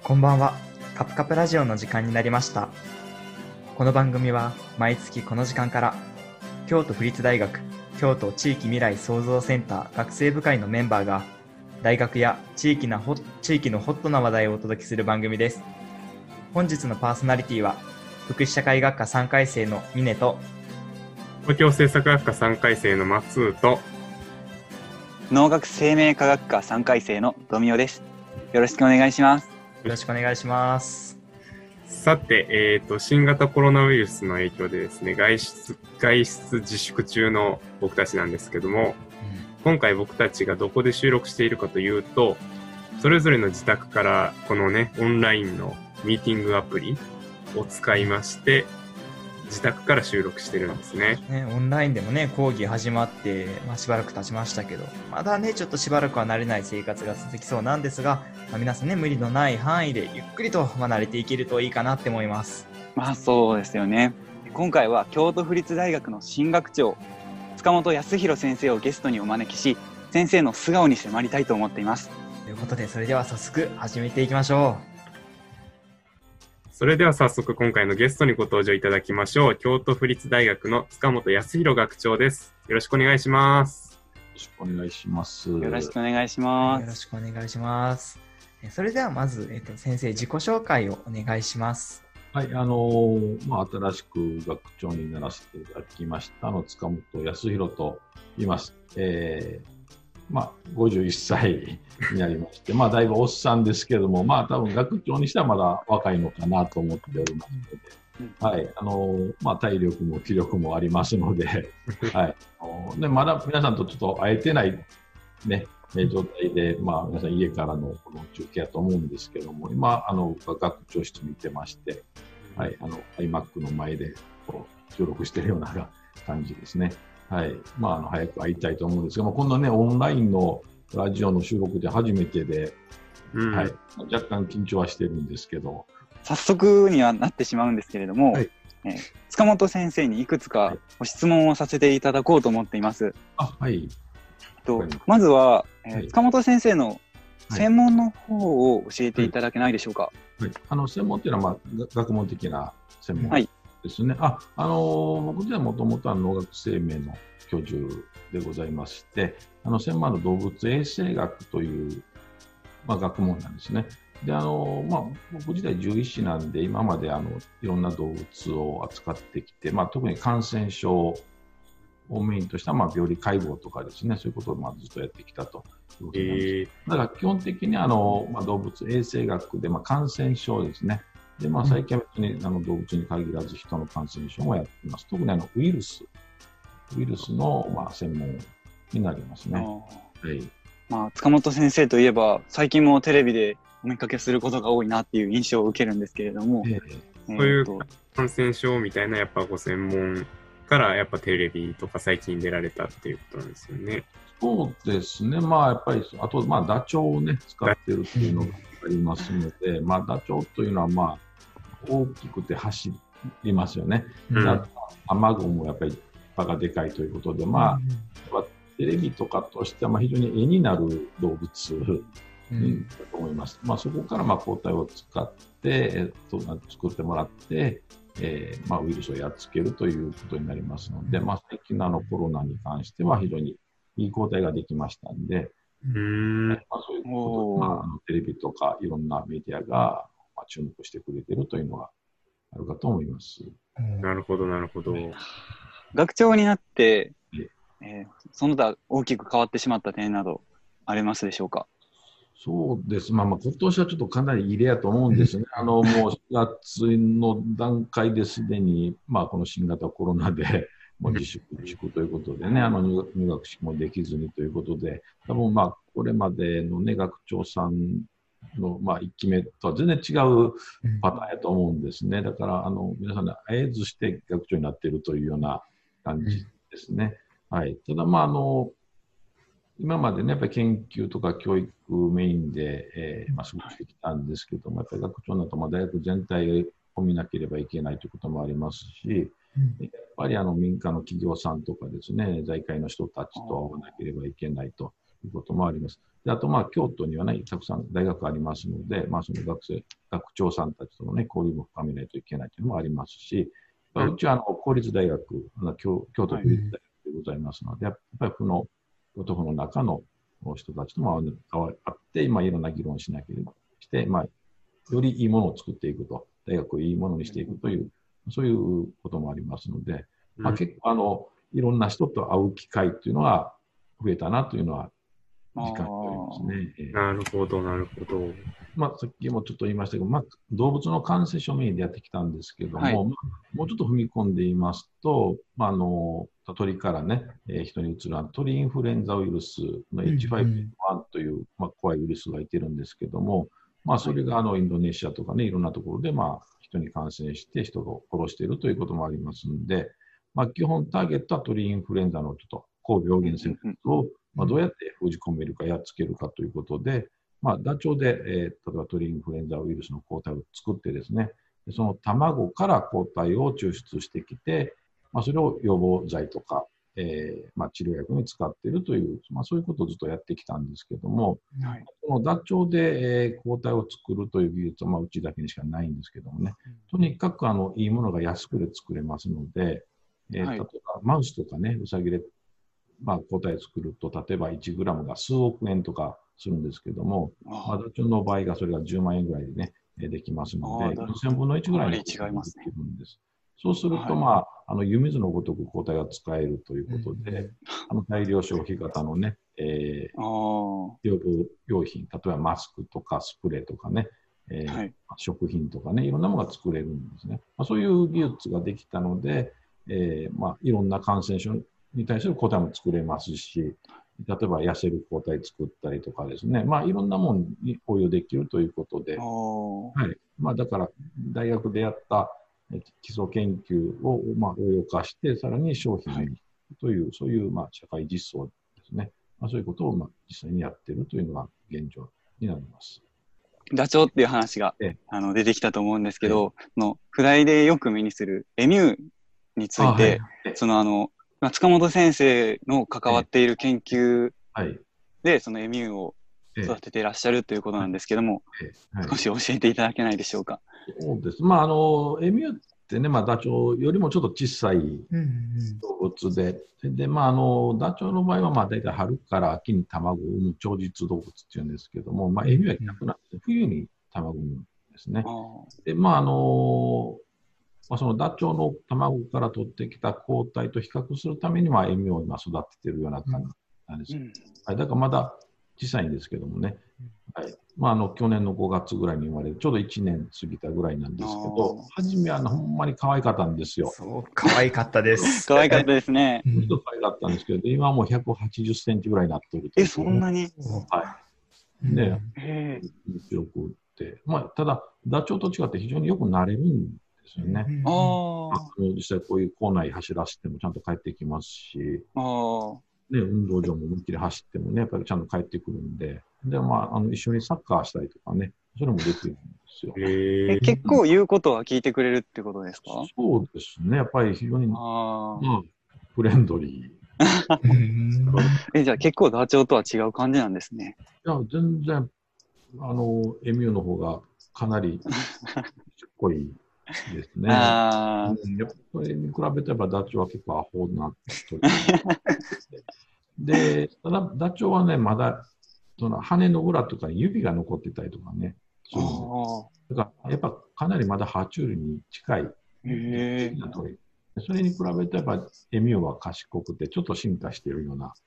こんばんは。カプカプラジオの時間になりました。この番組は毎月この時間から京都府立大学京都地域未来創造センター学生部会のメンバーが大学や地域のホットな話題をお届けする番組です。本日のパーソナリティは福祉社会学科3回生の峰と東京政策学科3回生の松と農学生命科学科3回生の富雄です。よろしくお願いします。 よろしくお願いします。 さて、新型コロナウイルスの影響でですね、外出自粛中の僕たちなんですけども、今回僕たちがどこで収録しているかというと、それぞれの自宅からこのね、オンラインのミーティングアプリを使いまして、自宅から収録してるんですね。 オンラインでもね、講義始まって、しばらく経ちましたけど、まだね、ちょっとしばらくは慣れない生活が続きそうなんですが、皆さんね、無理のない範囲でゆっくりと慣れていけるといいかなって思います。 そうですよね。今回は京都府立大学の新学長、塚本康弘先生をゲストにお招きし、先生の素顔に迫りたいと思っています。 ということで、それでは早速始めていきましょう。 それでは早速今回のゲストにご登場いただきましょう。京都府立大学の塚本康弘学長です。よろしくお願いします。 よろしくお願いします。 よろしくお願いします。 よろしくお願いします。それではまず、先生自己紹介をお願いします。 はい、新しく学長にならせていただきました塚本康弘と言います。51歳になりまして、だいぶおっさんですけども、多分学長にしてはまだ若いのかなと思っておりますので、はい、体力も気力もありますので、はい、でまだ皆さんとちょっと会えてないね、状態で、皆さん家からのこの中継だと思うんですけども、今、学長室にいてまして、はい、iMac の前でこう収録しているような感じですね。はい。早く会いたいと思うんですが、今度ね、オンラインのラジオの収録で初めてで、はい。若干緊張はしてるんですけど。 早速にはなってしまうんですけれども、はい、塚本先生にいくつかご質問をさせていただこうと思っています。 はい。 まずは、塚本先生の専門の方を教えていただけないでしょうか。 はい。専門っていうのは、学問的な専門ですね。僕自身はもともと農学生命の教授でございまして、専門の動物衛生学という、学問なんですね。で、僕自体獣医師なんで、今までいろんな動物を扱ってきて、特に感染症をメインとした病理解剖とかですね、そういうことをずっとやってきたということなんです。だから基本的に動物衛生学で、感染症ですね。で、最近は別に動物に限らず人の感染症もやっています。特にウイルスの、専門になりますね。はい。 塚本先生といえば、最近もテレビでお見かけすることが多いなっていう印象を受けるんですけれども。 そういう感染症みたいなやっぱご専門からやっぱテレビとか最近出られたっていうことなんですよね。 そうですね。やっぱり、あと、ダチョウをね、使ってるっていうのがありますので、ダチョウというのは、大きくて走りますよね。卵もやっぱり葉がでかいということで、テレビとかとしては非常に絵になる動物だと思います。そこから抗体を使って、作ってもらって、ウイルスをやっつけるということになりますので、最近のコロナに関しては非常にいい抗体ができましたんで、そういうことテレビとかいろんなメディアが注目してくれているというのがあるかと思います。 なるほど、なるほど。 学長になって、その他大きく変わってしまった点などありますでしょうか。 そうです。今年はちょっとかなり異例やと思うんですね。もう4月の段階ですでに、この新型コロナで、もう自粛ということでね、入学式もできずにということで、多分これまでのね、学長さんの1期目とは全然違うパターンやと思うんですね。だから皆さんで会えずして学長になっているというような感じですね。はい。ただ今までね、やっぱり研究とか教育メインで、過ごしてきたんですけども、やっぱり学長になると大学全体を見なければいけないということもありますし、やっぱり民間の企業さんとかですね、財界の人たちと会わなければいけないということもあります。であと、京都にはね、たくさん大学ありますので、その学長さんたちとのね、交流も深めないといけないというのもありますし、うちは公立大学、京都府立大学でございますので、やっぱり京都府の中の人たちとも会って、いろんな議論をしなければして、よりいいものを作っていくと、大学をいいものにしていくという、そういうこともありますので、結構いろんな人と会う機会というのは増えたなというのは実感しておりますね。 なるほど、なるほど。 さっきもちょっと言いましたけど、動物の感染症メインでやってきたんですけども、もうちょっと踏み込んで言いますと、鳥からね、人にうつる鳥インフルエンザウイルスの H5N1 という、怖いウイルスがいてるんですけども、それがインドネシアとかね、いろんなところで人に感染して人を殺しているということもありますので、基本ターゲットは鳥インフルエンザのちょっと高病原性をどうやって封じ込めるかやっつけるかということで、ダチョウで、例えば鳥インフルエンザウイルスの抗体を作ってですね、その卵から抗体を抽出してきて、それを予防剤とか、治療薬に使っているという、そういうことをずっとやってきたんですけども、このダチョウで、抗体を作るという技術は、うちだけにしかないんですけどもね、とにかくいいものが安くで作れますので、例えばマウスとかね、ウサギで、抗体を作ると、例えば1グラムが数億円とかするんですけども、ダチョウの場合がそれが10万円ぐらいでね、できますので、4000分の1ぐらいの違いますね。そうすると、湯水のごとく抗体が使えるということで、大量消費型のね、予防用品、例えばマスクとかスプレーとかね、食品とかね、いろんなものが作れるんですね。そういう技術ができたので、いろんな感染症に対する抗体も作れますし、例えば痩せる抗体作ったりとかですね、いろんなものに応用できるということで、だから大学でやった基礎研究を応用化して、さらに商品にという、そういう社会実装ですね、そういうことを実際にやっているというのが現状になります。 ダチョウっていう話が出てきたと思うんですけど、フライでよく目にするエミューについて、塚本先生の関わっている研究で、そのエミューを育てていらっしゃるということなんですけども、少し教えていただけないでしょうか。 そうです。エミューってね、ダチョウよりもちょっと小さい動物で、ダチョウの場合は大体春から秋に卵を産む長実動物っていうんですけども、エミューは逆なんですね。冬に卵を産むんですね。で、そのダチョウの卵から取ってきた抗体と比較するために、エミューを今育てているような感じなんです。だからまだ小さいんですけどもね。去年の5月ぐらいに生まれて、ちょうど1年過ぎたぐらいなんですけど、初めはほんまに可愛かったんですよ。 そう、可愛かったです。 可愛かったですね。 ちょっと可愛かったんですけど、今はもう180センチぐらいになっている。 そんなに？ はい。で、よくって。ただ、ダチョウと違って非常によく慣れるんですよね。実際こういう校内走らせてもちゃんと帰ってきますし、運動場も思いっきり走ってもね、やっぱりちゃんと帰ってくるんで、一緒にサッカーしたりとかね、それもできるんですよ。 結構言うことは聞いてくれるってことですか？ そうですね、やっぱり非常に、フレンドリー。じゃあ結構ダチョウとは違う感じなんですね。 いや、全然、エミューの方がかなりちっこいですね。それに比べてダチョウは結構アホな鳥で、ただダチョウはね、まだその羽の裏とかに指が残ってたりとかね、だからやっぱかなりまだ爬虫類に近い鳥。それに比べてやっぱエミューは賢くてちょっと進化しているような、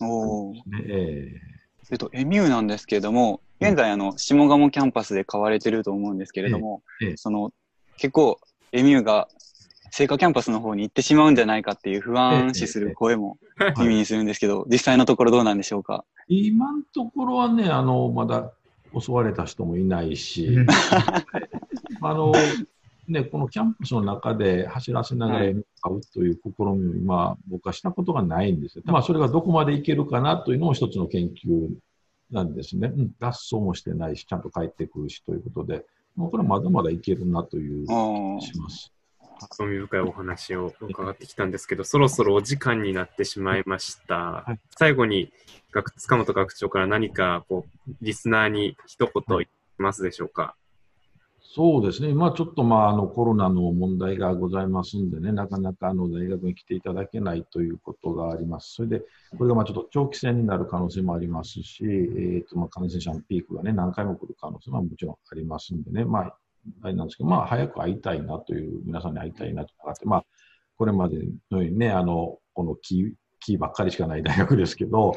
エミューなんですけれども、現在下鴨キャンパスで飼われてると思うんですけれども、結構エミューが聖火キャンパスの方に行ってしまうんじゃないかっていう不安視する声も耳にするんですけど、実際のところどうなんでしょうか？ 今のところはね、まだ襲われた人もいないし、このキャンパスの中で走らせながら飼うという試みを今、僕はしたことがないんですよ。それがどこまでいけるかなというのも一つの研究なんですね。脱走もしてないし、ちゃんと帰ってくるしということで、これはまだまだいけるなという気がします。 興味深いお話を伺ってきたんですけど、そろそろお時間になってしまいました。はい、最後に塚本学長から何かリスナーに一言言いますでしょうか。 そうですね、ちょっとコロナの問題がございますんでね、なかなか大学に来ていただけないということがあります。それで、これがちょっと長期戦になる可能性もありますし、感染者のピークがね、何回も来る可能性はもちろんありますんでね、あれなんですけど、早く会いたいなという、皆さんに会いたいなとかって、これまでのようにね、このキーばっかりしかない大学ですけど、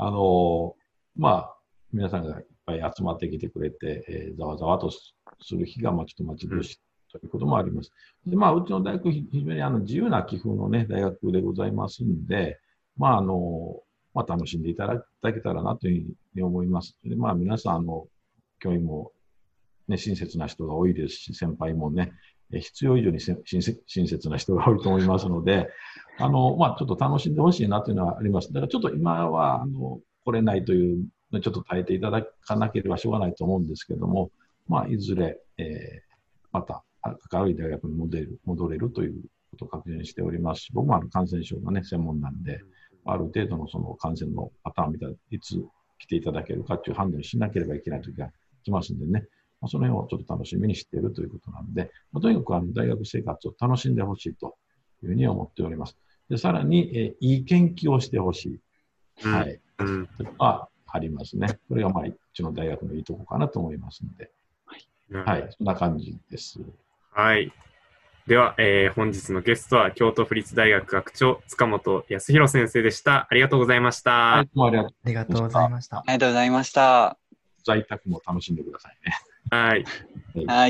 皆さんがいっぱい集まってきてくれて、ざわざわとする日がちょっと待ち遠しいということもあります。で、うちの大学、非常に自由な気風のね、大学でございますんで、楽しんでいただけたらなというふうに思います。で、皆さん、教員も、ね、親切な人が多いですし、先輩もね、必要以上に親切な人が多いと思いますので、ちょっと楽しんでほしいなというのはあります。だからちょっと今は、来れないというのちょっと耐えていただかなければしょうがないと思うんですけども、いずれ、また明るい大学に戻れるということを確認しておりますし、僕も感染症がね、専門なんで、ある程度のその感染のパターンみたいな、いつ来ていただけるかという判断をしなければいけないときが来ますんでね、その辺をちょっと楽しみにしているということなんで、とにかく大学生活を楽しんでほしいというふうに思っております。で、さらに、いい研究をしてほしい。はい。ありますね。これがうちの大学のいいところかなと思いますので。はい。そんな感じです。 はい。では、本日のゲストは京都府立大学学長塚本康弘先生でした。ありがとうございました。 はい、どうもありがとうございました。 ありがとうございました。 在宅も楽しんでくださいね。 はい。 はい。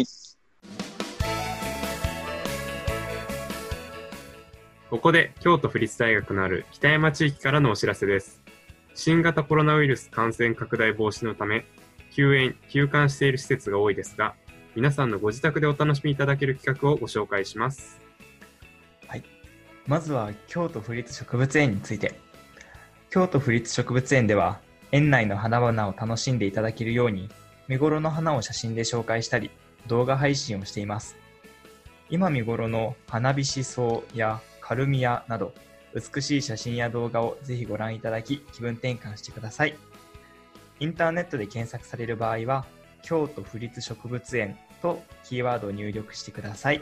ここで京都府立大学のある北山地域からのお知らせです。新型コロナウイルス感染拡大防止のため、休館している施設が多いですが、皆さんのご自宅でお楽しみいただける企画をご紹介します。 はい。まずは京都府立植物園について。京都府立植物園では、園内の花々を楽しんでいただけるように、見頃の花を写真で紹介したり、動画配信をしています。今見頃の花火しそやカルミアなど、美しい写真や動画をぜひご覧いただき、気分転換してください。インターネットで検索される場合は、京都府立植物園とキーワードを入力してください。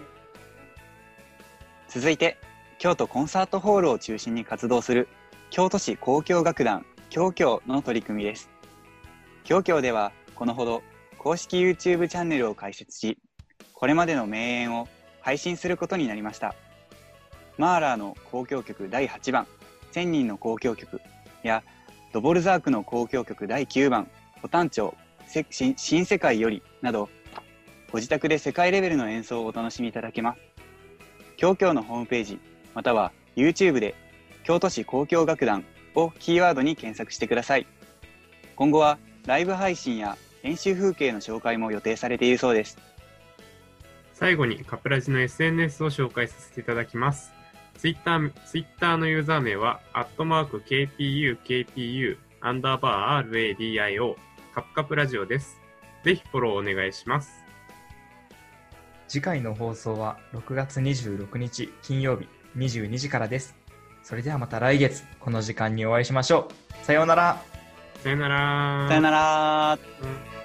続いて、京都コンサートホールを中心に活動する京都市交響楽団京協の取り組みです。京協では、このほど公式 YouTube チャンネルを開設し、これまでの名演を配信することになりました。マーラーの交響曲第8番、1000人の交響曲や、ドボルザークの交響曲第9番、保単調、新世界よりなど、ご自宅で世界レベルの演奏をお楽しみいただけます。京協のホームページ、または YouTube で京都市交響楽団をキーワードに検索してください。今後はライブ配信や演習風景の紹介も予定されているそうです。 最後にカプラジの SNS を紹介させていただきます。ツイッターのユーザー名は、@KPUKPU_RADIO、カプカプラジオです。ぜひフォローお願いします。 次回の放送は6月26日金曜日22時からです。それではまた来月、この時間にお会いしましょう。さようなら。 さようなら。 さようなら。